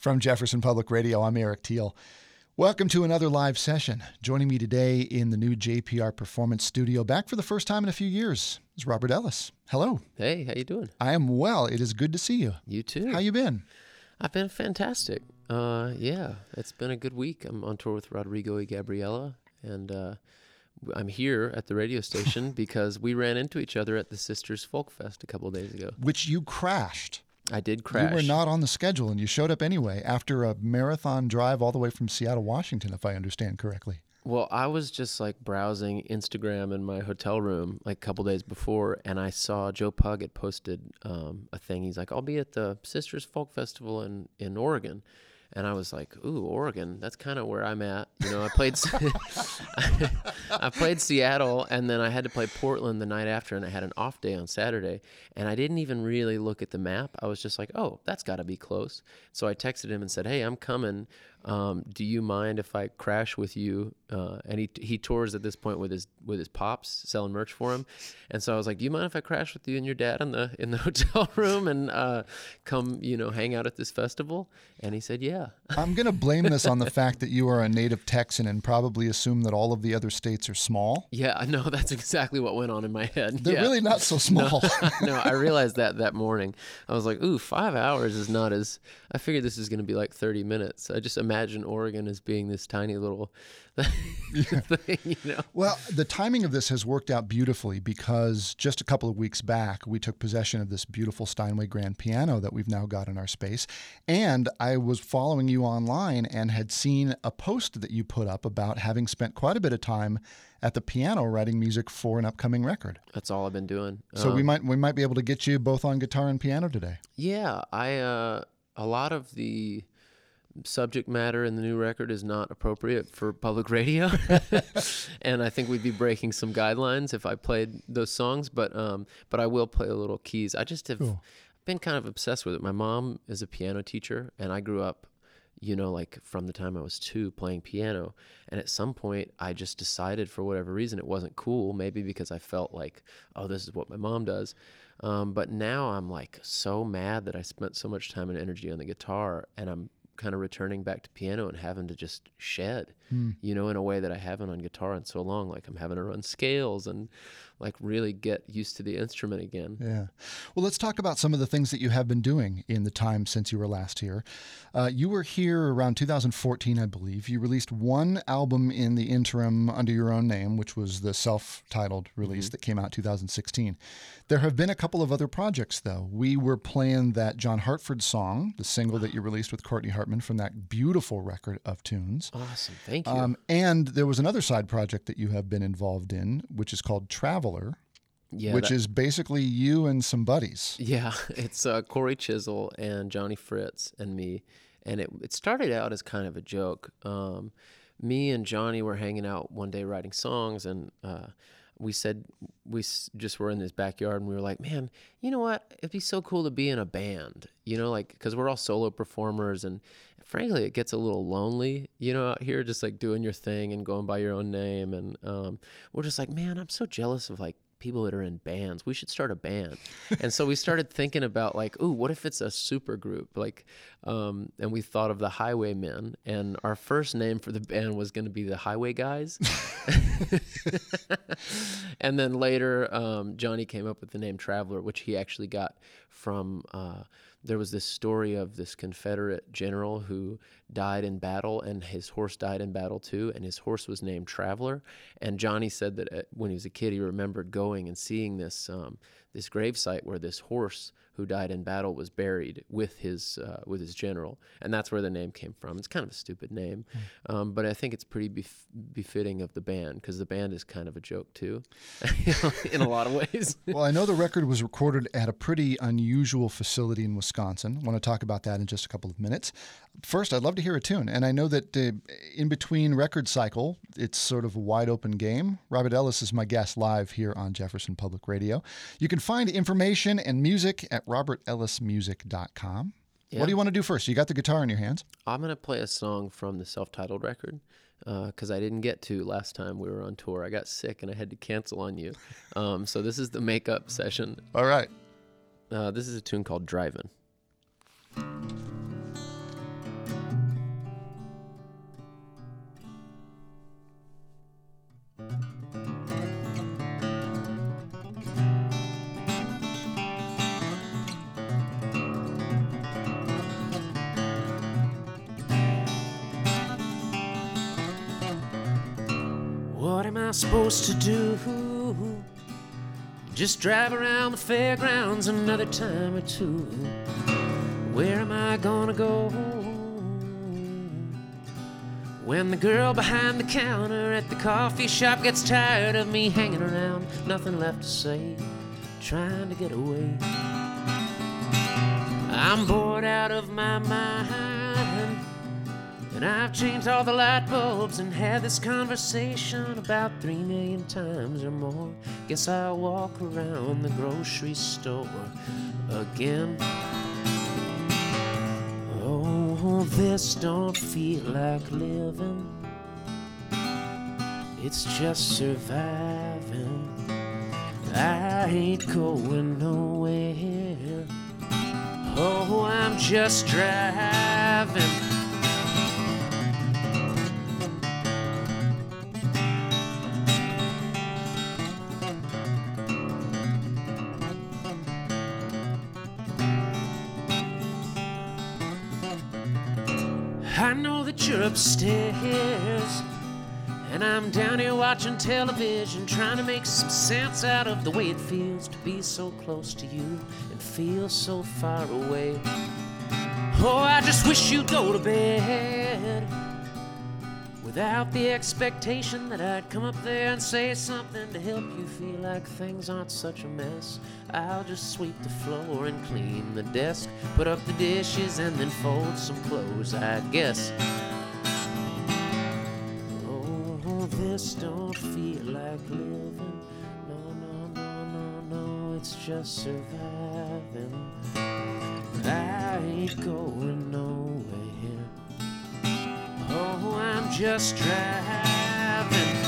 From Jefferson Public Radio, I'm Eric Teal. Welcome to another live session. Joining me today in the new JPR Performance Studio, back for the first time in a few years, is Robert Ellis. Hello. Hey, how you doing? I am well. It is good to see you. You too. How you been? I've been fantastic. Yeah, it's been a good week. I'm on tour with Rodrigo y Gabriela, and I'm here at the radio station because we ran into each other at the Sisters Folk Fest a couple of days ago. Which you crashed. I did crash. You were not on the schedule, and you showed up anyway after a marathon drive all the way from Seattle, Washington, if I understand correctly. Well, I was just like browsing Instagram in my hotel room like a couple days before, and I saw Joe Pug had posted a thing. He's like, I'll be at the Sisters Folk Festival in Oregon. And I was like, ooh, Oregon, that's kind of where I'm at. You know, I played I played Seattle, and then I had to play Portland the night after, and I had an off day on Saturday. And I didn't even really look at the map. I was just like, oh, that's got to be close. So I texted him and said, hey, I'm coming. Do you mind if I crash with you? And he tours at this point with his pops, selling merch for him. And so I was like, do you mind if I crash with you and your dad in the hotel room and come, hang out at this festival? And he said, yeah. I'm going to blame this on the fact that you are a native Texan and probably assume that all of the other states are small. Yeah, no, that's exactly what went on in my head. They're really not so small. No, I realized that morning. I was like, ooh, 5 hours is not as... I figured this is going to be like 30 minutes. I just imagine Oregon as being this tiny little thing, Well, the timing of this has worked out beautifully because just a couple of weeks back, we took possession of this beautiful Steinway grand piano that we've now got in our space. And I was following you online and had seen a post that you put up about having spent quite a bit of time at the piano writing music for an upcoming record. That's all I've been doing. So we might be able to get you both on guitar and piano today. Yeah, a lot of the subject matter in the new record is not appropriate for public radio. And I think we'd be breaking some guidelines if I played those songs, but I will play a little keys. I just have been kind of obsessed with it. My mom is a piano teacher, and I grew up, like from the time I was 2 playing piano. And at some point I just decided for whatever reason it wasn't cool, maybe because I felt like, oh, this is what my mom does. But now I'm like so mad that I spent so much time and energy on the guitar, and I'm kind of returning back to piano and having to just shed, in a way that I haven't on guitar in so long. Like I'm having to run scales and like really get used to the instrument again. Yeah. Well, let's talk about some of the things that you have been doing in the time since you were last here. You were here around 2014, I believe. You released one album in the interim under your own name, which was the self-titled release that came out 2016. There have been a couple of other projects, though. We were playing that John Hartford song, the single that you released with Courtney Hartman from that beautiful record of tunes. Awesome. Thank you. And there was another side project that you have been involved in, which is called Traveler, which is basically you and some buddies. Yeah, it's Corey Chisel and Johnny Fritz and me. And it started out as kind of a joke. Me and Johnny were hanging out one day writing songs, and we said just were in this backyard, and we were like, man, you know what? It'd be so cool to be in a band, because we're all solo performers, and frankly, it gets a little lonely, out here just like doing your thing and going by your own name. And we're just like, man, I'm so jealous of like people that are in bands. We should start a band. And so we started thinking about like, ooh, what if it's a super group? Like, and we thought of the Highwaymen, and our first name for the band was going to be the Highway Guys. And then later, Johnny came up with the name Traveler, which he actually got from, there was this story of this Confederate general who died in battle, and his horse died in battle too, and his horse was named Traveler. And Johnny said that when he was a kid, he remembered going and seeing this this gravesite where this horse who died in battle was buried with his general, and that's where the name came from. It's kind of a stupid name, but I think it's pretty befitting of the band, because the band is kind of a joke too, in a lot of ways. Well, I know the record was recorded at a pretty unusual facility in Wisconsin. I want to talk about that in just a couple of minutes. First, I'd love to hear a tune, and I know that in between record cycle, it's sort of a wide open game. Robert Ellis is my guest live here on Jefferson Public Radio. You can find information and music at robertellismusic.com. Yeah. What do you want to do first? You got the guitar in your hands. I'm going to play a song from the self-titled record because I didn't get to last time we were on tour. I got sick and I had to cancel on you. So this is the makeup session. All right. This is a tune called Drivin'. I supposed to do? Just drive around the fairgrounds another time or two. Where am I gonna go when the girl behind the counter at the coffee shop gets tired of me hanging around? Nothing left to say, trying to get away. I'm bored out of my mind, and I've changed all the light bulbs and had this conversation about 3 million times or more. Guess I'll walk around the grocery store again. Oh, this don't feel like living. It's just surviving. I ain't going nowhere. Oh, I'm just driving. I know that you're upstairs, and I'm down here watching television, trying to make some sense out of the way it feels to be so close to you and feel so far away. Oh, I just wish you'd go to bed without the expectation that I'd come up there and say something to help you feel like things aren't such a mess. I'll just sweep the floor and clean the desk, put up the dishes and then fold some clothes, I guess. Oh, this don't feel like living. No, no, no, no, no, it's just surviving. I ain't going nowhere. Oh, I'm just driving.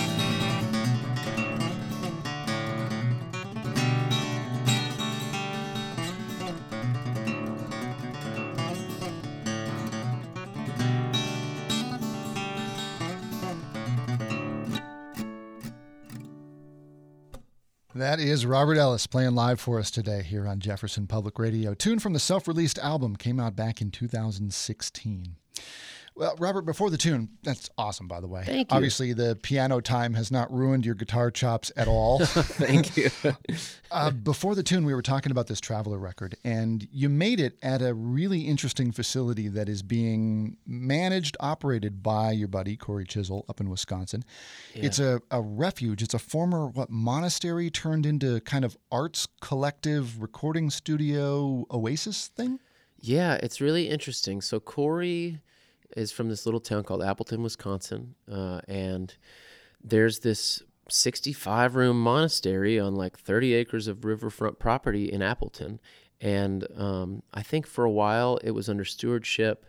That is Robert Ellis playing live for us today here on Jefferson Public Radio. Tune from the self-released album came out back in 2016. Well, Robert, before the tune, that's awesome, by the way. Thank you. Obviously, the piano time has not ruined your guitar chops at all. Thank you. Before the tune, we were talking about this Traveler record, and you made it at a really interesting facility that is being managed, operated by your buddy, Corey Chisel, up in Wisconsin. Yeah. It's a refuge. It's a former, monastery turned into kind of arts collective recording studio oasis thing? Yeah, it's really interesting. So Corey is from this little town called Appleton, Wisconsin, and there's this 65-room monastery on like 30 acres of riverfront property in Appleton, and I think for a while it was under stewardship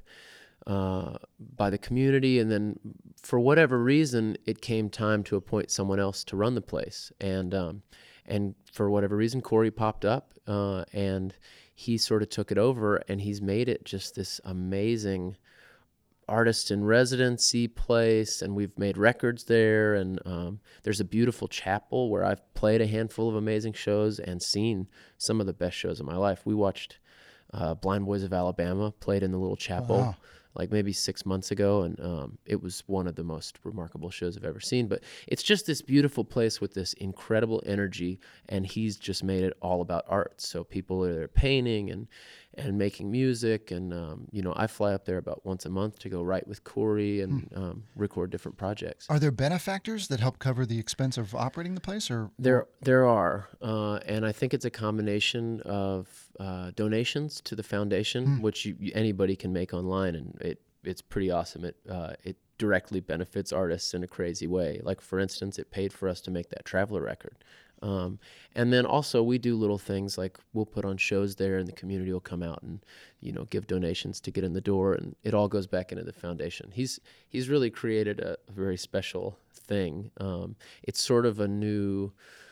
by the community, and then for whatever reason it came time to appoint someone else to run the place, and for whatever reason Corey popped up, and he sort of took it over, and he's made it just this amazing artist in residency place, and we've made records there, and there's a beautiful chapel where I've played a handful of amazing shows and seen some of the best shows of my life. We watched Blind Boys of Alabama played in the little chapel. Wow. Like maybe 6 months ago, and it was one of the most remarkable shows I've ever seen. But it's just this beautiful place with this incredible energy, and he's just made it all about art. So people are there painting and making music, and I fly up there about once a month to go write with Corey and record different projects. Are there benefactors that help cover the expense of operating the place, or there are, and I think it's a combination of donations to the foundation, which anybody can make online, and it's pretty awesome. It directly benefits artists in a crazy way. Like, for instance, it paid for us to make that Traveler record. And then also we do little things like we'll put on shows there, and the community will come out and, give donations to get in the door, and it all goes back into the foundation. He's really created a very special thing. It's sort of a new,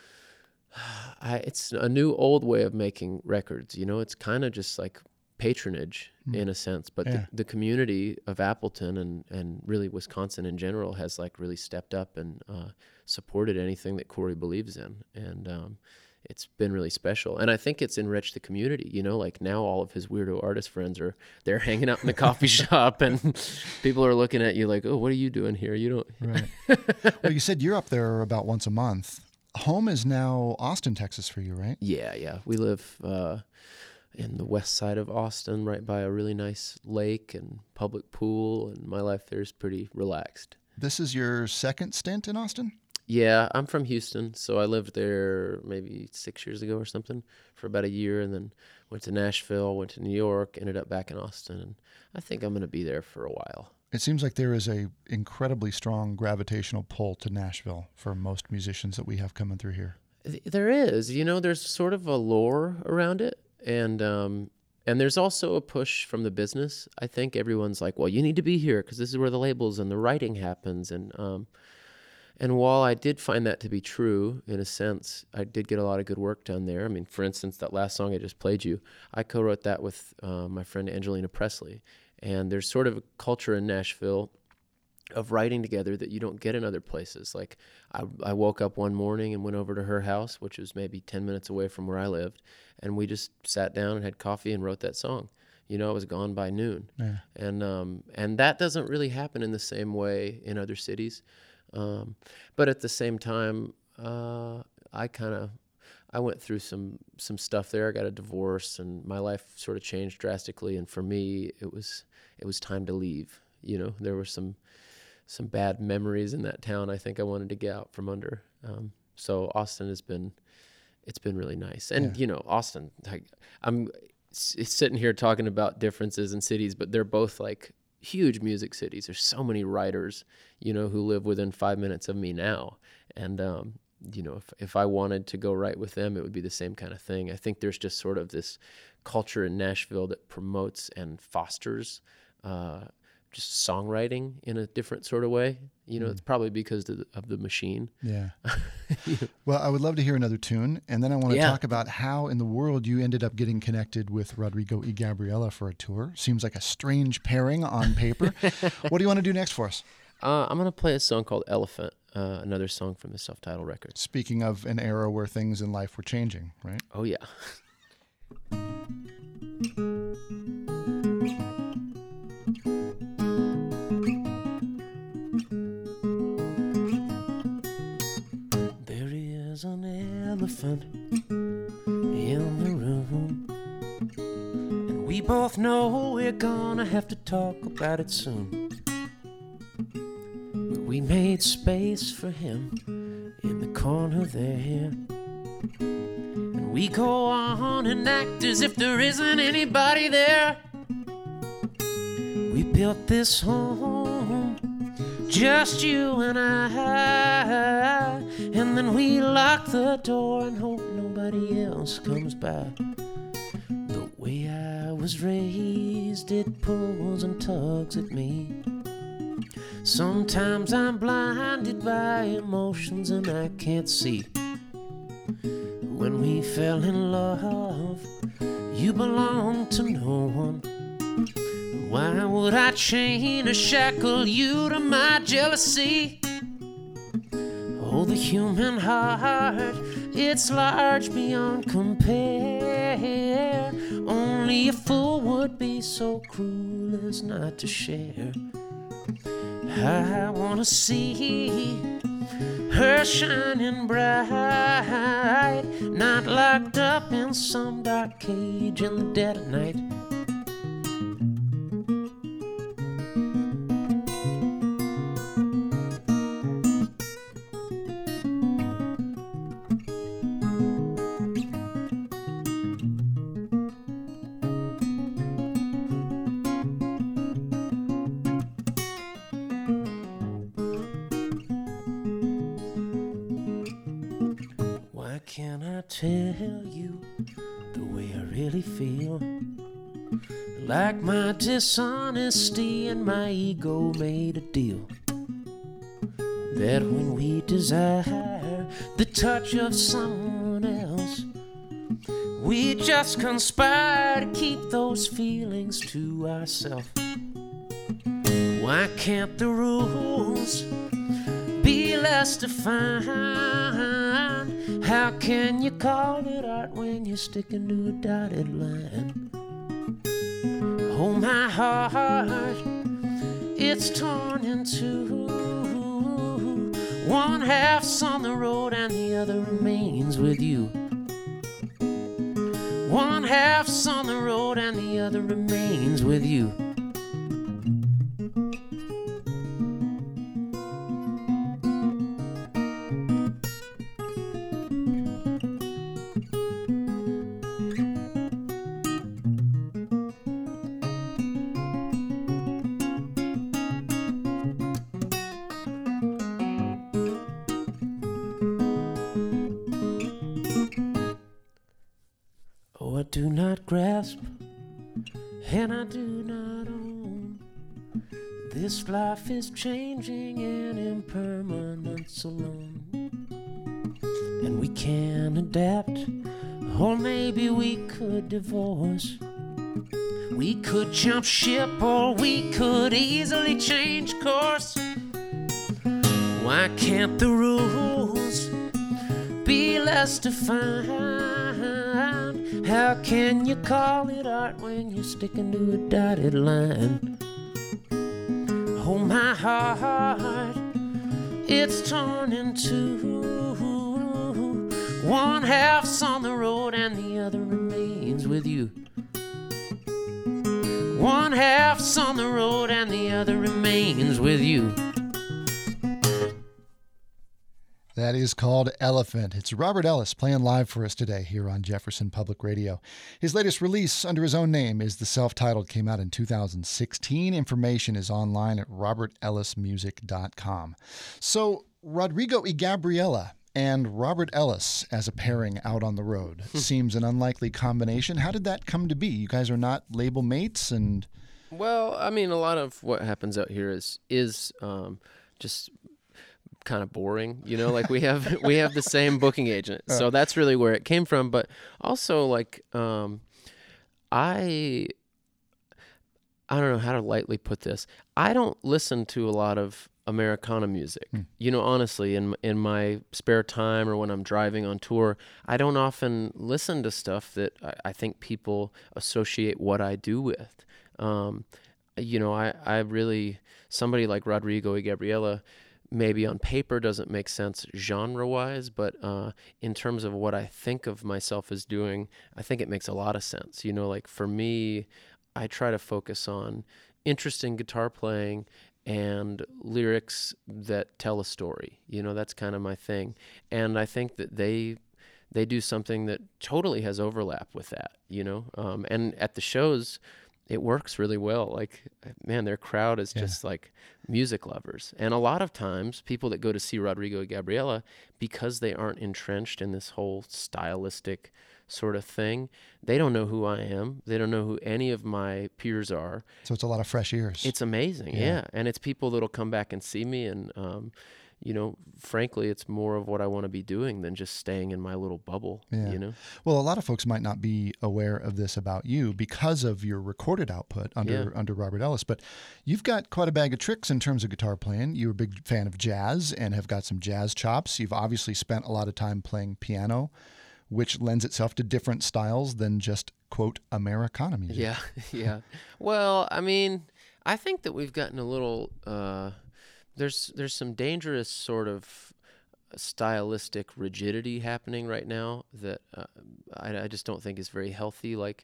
it's a new old way of making records. It's kind of just like patronage in a sense, but the community of Appleton and really Wisconsin in general has like really stepped up and supported anything that Corey believes in, and it's been really special. And I think it's enriched the community, you know, like now all of his weirdo artist friends they're hanging out in the coffee shop, and people are looking at you like, oh, what are you doing here? You don't. Right. Well, you said you're up there about once a month. Home is now Austin, Texas for you, right? Yeah. We live in the west side of Austin, right by a really nice lake and public pool, and my life there is pretty relaxed. This is your second stint in Austin? Yeah, I'm from Houston, so I lived there maybe 6 years ago or something for about a year, and then went to Nashville, went to New York, ended up back in Austin, and I think I'm going to be there for a while. It seems like there is a incredibly strong gravitational pull to Nashville for most musicians that we have coming through here. There is, you know, there's sort of a lore around it, and there's also a push from the business. I think everyone's like, well, you need to be here because this is where the labels and the writing happens, and while I did find that to be true, in a sense, I did get a lot of good work done there. I mean, for instance, that last song I just played you, I co-wrote that with my friend Angelina Presley. And there's sort of a culture in Nashville of writing together that you don't get in other places. Like, I woke up one morning and went over to her house, which was maybe 10 minutes away from where I lived, and we just sat down and had coffee and wrote that song. You know, I was gone by noon. Yeah. And that doesn't really happen in the same way in other cities. But at the same time, I went through some stuff there. I got a divorce, and my life sort of changed drastically. And for me, it was time to leave. You know, there were some bad memories in that town. I think I wanted to get out from under. So Austin it's been really nice. And you know, Austin, I'm sitting here talking about differences in cities, but they're both like huge music cities. There's so many writers, you know, who live within 5 minutes of me now. And, you know, if I wanted to go write with them, it would be the same kind of thing. I think there's just sort of this culture in Nashville that promotes and fosters just songwriting in a different sort of way. You know, it's probably because of the machine. Yeah. Well, I would love to hear another tune. And then I want to talk about how in the world you ended up getting connected with Rodrigo y Gabriela for a tour. Seems like a strange pairing on paper. What do you want to do next for us? I'm going to play a song called Elephant, another song from the self-titled record. Speaking of an era where things in life were changing, right? Oh, yeah. Elephant in the room, and we both know we're gonna have to talk about it soon. But we made space for him in the corner there, and we go on and act as if there isn't anybody there. We built this home, just you and I, and then we lock the door and hope nobody else comes by. The way I was raised, it pulls and tugs at me. Sometimes I'm blinded by emotions and I can't see. When we fell in love, you belonged to no one. Why would I chain or shackle you to my jealousy? Oh, the human heart, it's large beyond compare. Only a fool would be so cruel as not to share. I wanna see her shining bright, not locked up in some dark cage in the dead of night. Can I tell you the way I really feel? Like my dishonesty and my ego made a deal, that when we desire the touch of someone else, we just conspire to keep those feelings to ourselves. Why can't the rules be less defined? How can you call it art when you're sticking to a dotted line? Oh, my heart, it's torn in two. One half's on the road and the other remains with you. One half's on the road and the other remains with you. Oh, I do not grasp, and I do not own. This life is changing in impermanence alone. And we can adapt, or maybe we could divorce. We could jump ship, or we could easily change course. Why can't the rules be less defined? How can you call it art when you're sticking to a dotted line? Oh, my heart, it's torn in two. One half's on the road and the other remains with you. One half's on the road and the other remains with you. That is called Elephant. It's Robert Ellis playing live for us today here on Jefferson Public Radio. His latest release under his own name is the self-titled, came out in 2016. Information is online at robertellismusic.com. So Rodrigo y Gabriela and Robert Ellis as a pairing out on the road seems an unlikely combination. How did that come to be? You guys are not label mates, and well, I mean, a lot of what happens out here is just kind of boring, you know, like we have the same booking agent, so that's really where it came from. But also, like, I don't know how to lightly put this. I don't listen to a lot of Americana music, you know, honestly. In my spare time or when I'm driving on tour, I don't often listen to stuff that I think people associate what I do with. You know, I really, somebody like Rodrigo y Gabriela maybe on paper doesn't make sense genre-wise, but in terms of what I think of myself as doing, I think it makes a lot of sense. You know, like for me, I try to focus on interesting guitar playing and lyrics that tell a story. You know, that's kind of my thing. And I think that they do something that totally has overlap with that, you know. And at the shows, it works really well. Like, man, their crowd is just like music lovers. And a lot of times people that go to see Rodrigo y Gabriela, because they aren't entrenched in this whole stylistic sort of thing, they don't know who I am. They don't know who any of my peers are. So it's a lot of fresh ears. It's amazing. Yeah. And it's people that'll come back and see me. And, you know, frankly, it's more of what I want to be doing than just staying in my little bubble, you know? Well, a lot of folks might not be aware of this about you because of your recorded output under Robert Ellis, but you've got quite a bag of tricks in terms of guitar playing. You're a big fan of jazz and have got some jazz chops. You've obviously spent a lot of time playing piano, which lends itself to different styles than just, quote, Americana music. Yeah. Well, I mean, I think that we've gotten a little... There's some dangerous sort of stylistic rigidity happening right now that I just don't think is very healthy. Like,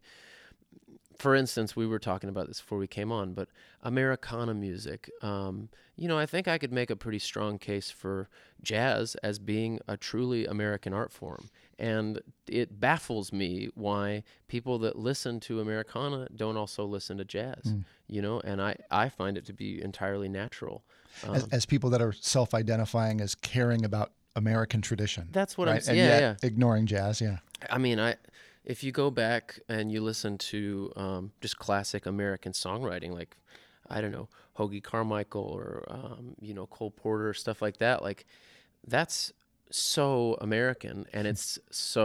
for instance, we were talking about this before we came on, but Americana music, you know, I think I could make a pretty strong case for jazz as being a truly American art form. And it baffles me why people that listen to Americana don't also listen to jazz, you know, and I find it to be entirely natural. As people that are self-identifying as caring about American tradition. That's what right? I'm saying. And Yeah, yet ignoring jazz, I mean, if you go back and you listen to just classic American songwriting, like, I don't know, Hoagy Carmichael or, you know, Cole Porter, stuff like that, like, that's so American, and it's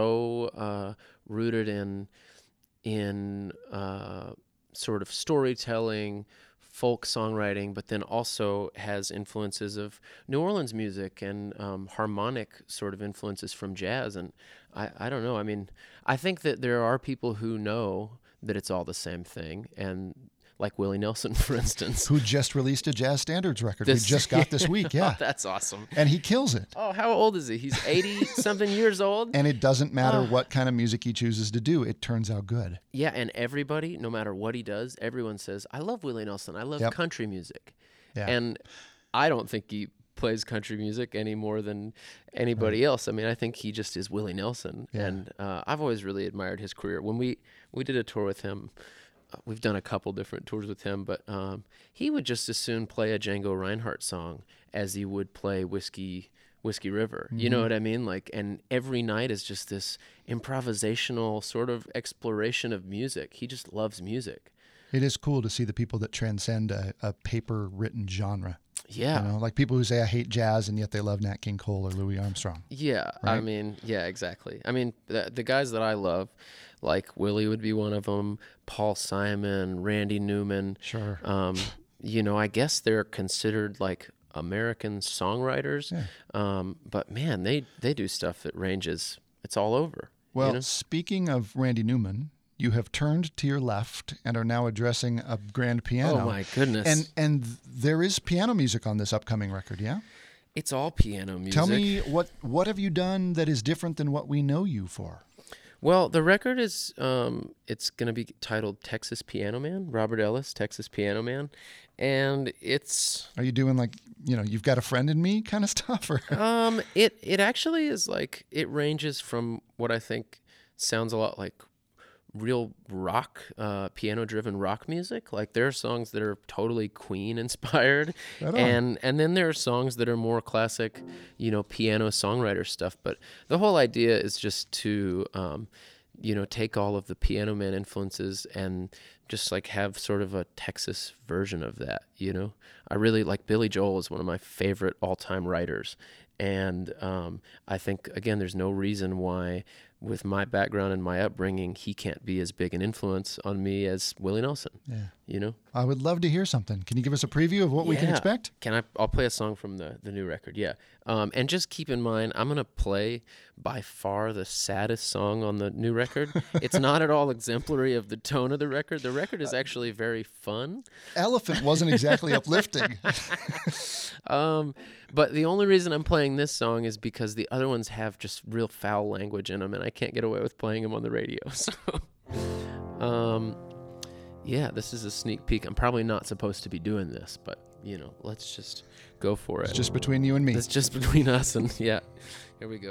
so rooted in sort of storytelling, folk songwriting, but then also has influences of New Orleans music and harmonic sort of influences from jazz. And I don't know. I mean, I think that there are people who know that it's all the same thing, and like Willie Nelson, for instance, who just released a jazz standards record we just got this week. Yeah. Oh, that's awesome. And he kills it. Oh, how old is he? He's 80-something years old? And it doesn't matter what kind of music he chooses to do. It turns out good. Yeah, and everybody, no matter what he does, everyone says, I love Willie Nelson. I love country music. Yeah. And I don't think he plays country music any more than anybody else. I mean, I think he just is Willie Nelson. Yeah. And I've always really admired his career. When we did a tour with him, we've done a couple different tours with him, but he would just as soon play a Django Reinhardt song as he would play Whiskey River. You know what I mean? Like, and every night is just this improvisational sort of exploration of music. He just loves music. It is cool to see the people that transcend a paper-written genre. Yeah. You know, like people who say, I hate jazz, and yet they love Nat King Cole or Louis Armstrong. Yeah. Right? I mean, yeah, exactly. I mean, the guys that I love, like Willie would be one of them, Paul Simon, Randy Newman. Sure. You know, I guess they're considered like American songwriters. Yeah. But man, they do stuff that ranges, it's all over. Well, you know? Speaking of Randy Newman, you have turned to your left and are now addressing a grand piano. Oh my goodness. And there is piano music on this upcoming record, yeah? It's all piano music. Tell me, what have you done that is different than what we know you for? Well, the record is, it's going to be titled Texas Piano Man, Robert Ellis, Texas Piano Man. And it's... Are you doing like, you've got a friend in me kind of stuff? Or? It actually is like, it ranges from what I think sounds a lot like real rock, piano-driven rock music. Like there are songs that are totally Queen inspired, Right on. and then there are songs that are more classic, piano songwriter stuff. But the whole idea is just to, take all of the Piano Man influences and just like have sort of a Texas version of that. I really like Billy Joel is one of my favorite all-time writers. And I think, again, there's no reason why, with my background and my upbringing, he can't be as big an influence on me as Willie Nelson. Yeah. I would love to hear something. Can you give us a preview of what we can expect? I'll play a song from the new record, yeah. And just keep in mind, I'm going to play by far the saddest song on the new record. It's not at all exemplary of the tone of the record. The record is actually very fun. Elephant wasn't exactly uplifting. But the only reason I'm playing this song is because the other ones have just real foul language in them, and I can't get away with playing them on the radio. So, yeah, this is a sneak peek. I'm probably not supposed to be doing this, but, let's just go for it. It's just between you and me. It's just between us, and yeah, here we go.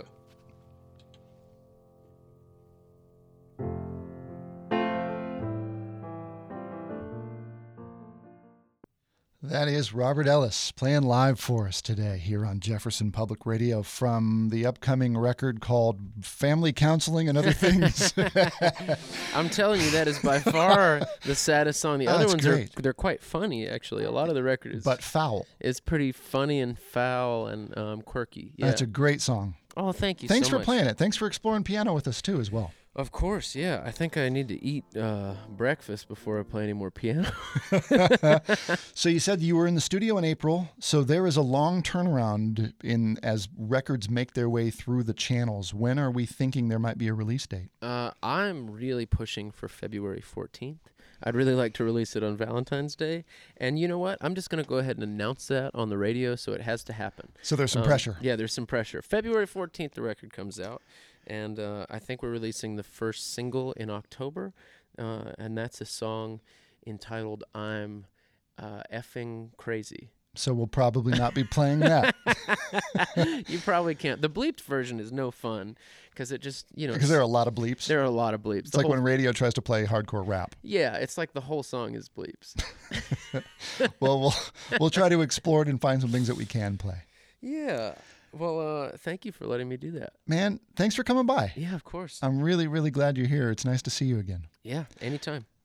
That is Robert Ellis playing live for us today here on Jefferson Public Radio from the upcoming record called Family Counseling and Other Things. I'm telling you, that is by far the saddest song. The other ones great. they're quite funny, actually. A lot of the record is... But foul. It's pretty funny and foul and quirky. Yeah. That's a great song. Oh, thank you Thanks so for much. playing it. Thanks for exploring piano with us, too, as well. Of course, yeah. I think I need to eat breakfast before I play any more piano. So you said you were in the studio in April. So there is a long turnaround as records make their way through the channels. When are we thinking there might be a release date? I'm really pushing for February 14th. I'd really like to release it on Valentine's Day. And you know what? I'm just going to go ahead and announce that on the radio, so it has to happen. So there's some pressure. Yeah, there's some pressure. February 14th, the record comes out. And I think we're releasing the first single in October, and that's a song entitled I'm Effing Crazy. So we'll probably not be playing that. You probably can't. The bleeped version is no fun because it just, Because there are a lot of bleeps. There are a lot of bleeps. It's like when radio tries to play hardcore rap. Yeah, it's like the whole song is bleeps. Well, we'll try to explore it and find some things that we can play. Yeah. Well, thank you for letting me do that. Man, thanks for coming by. Yeah, of course. I'm really, really glad you're here. It's nice to see you again. Yeah, anytime.